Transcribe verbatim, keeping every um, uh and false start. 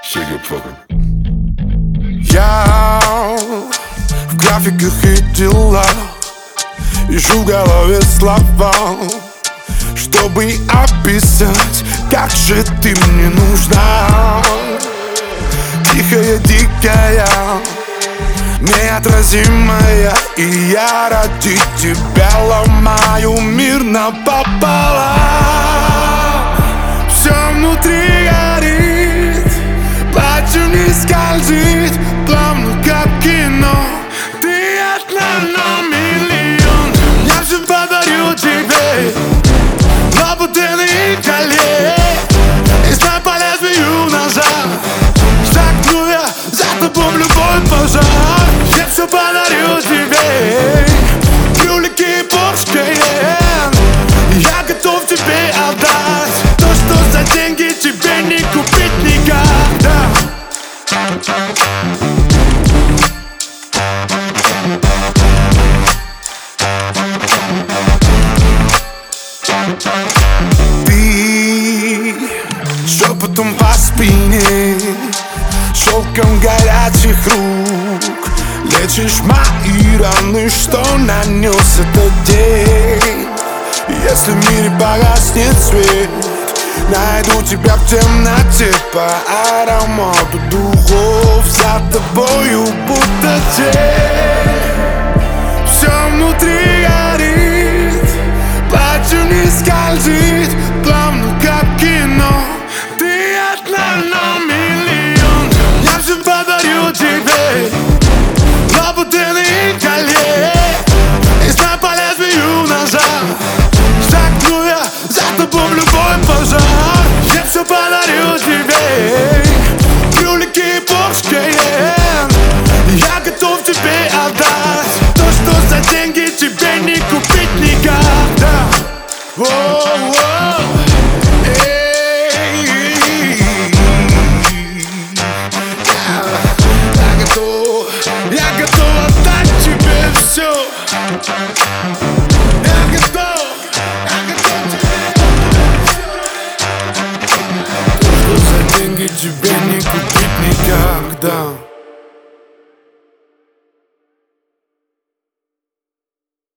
Shake it, я в графиках и делах ищу в голове слова, чтобы описать, как же ты мне нужна. Тихая, дикая, неотразимая, и я ради тебя ломаю мир напополам. Все внутри горит, плачу не скользит, плавно как кино. Ты одна на миллион. Я все подарю тебе, лабутены и коле, и знай по лезвию ножа. Шагну я за тобой в любой пожар. Я все подарю тебе, брюлики и Порш Кайен. Я готов тебе отдать то, что за деньги тебе не купить никогда. Ты шепотом по спине, шелком горячих рук лечишь мои раны, что нанес этот день. Если в мире погаснет свет, найду тебя в темноте по аромату духов. За тобою будто тень. Все внутри горит, плачу не скользит, плавно как кино. Ты одна на миллион. Я все подарю тебе, лабутены и коле, и знай по лезвию ножа. Шагну я за тобой в любой пожар. Я все подарю тебе, брюлики и Порш Кайен. Я готов тебе отдать то, что за деньги тебе не купить никогда. Воу-воу. Я готов, я готов отдать тебе все. Я готов, я готов тебе все. То, что за деньги тебе не купить никогда.